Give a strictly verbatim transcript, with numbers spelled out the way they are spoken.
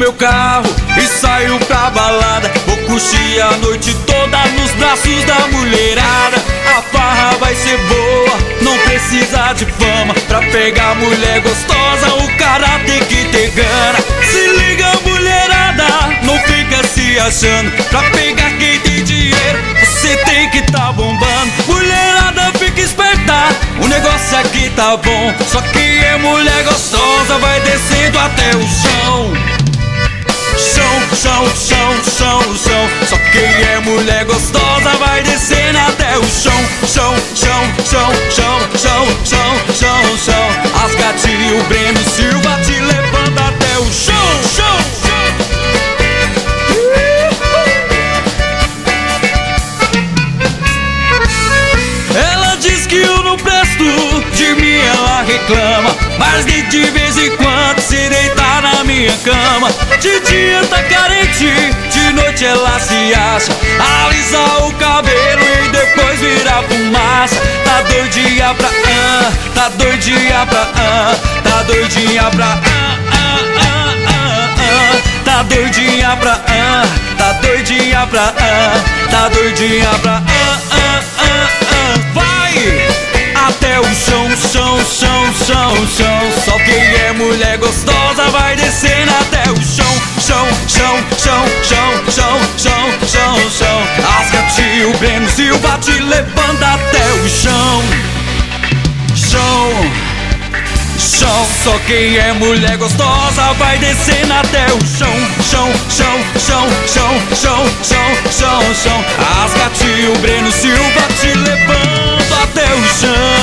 meu carro e saio pra balada. Vou curtir a noite toda nos braços da mulherada. A farra vai ser boa, não precisa de fama. Pra pegar mulher gostosa o cara tem que ter gana. Se liga mulherada, não fica se achando. Pra pegar quem tem dinheiro, você tem que tá bombando. Mulherada, fica esperta, o negócio aqui tá bom. Só que é mulher gostosa, vai descendo até o chão. Chão, chão, chão, chão, chão. Só quem é mulher gostosa vai descendo até o chão. Chão, chão, chão, chão, chão, chão, chão, chão. As gatinhas, o Breno Silva te levanta até o chão, chão, chão. Ela diz que eu não presto, de mim ela reclama, mas de, de vez em quando se deitar na minha cama. De dia tá carente, de noite ela se acha, alisa o cabelo e depois vira fumaça. Tá doidinha pra ah, tá doidinha pra ah, tá doidinha pra ah, ah, ah, ah, ah. Tá doidinha pra ah, tá doidinha pra ah, tá doidinha pra ah, ah, ah, ah. Vai até o chão, chão, chão, chão, chão. Só quem é mulher gostosa vai descendo até o chão. Chão, chão, chão, chão, chão, chão, chão, chão. As gatinhas, o Breno Silva te levanta até o chão. Chão, chão. Só quem é mulher gostosa vai descendo até o chão. Chão, chão, chão, chão, chão, chão, chão, chão. As gatinhas, o Breno Silva te levanta até o chão.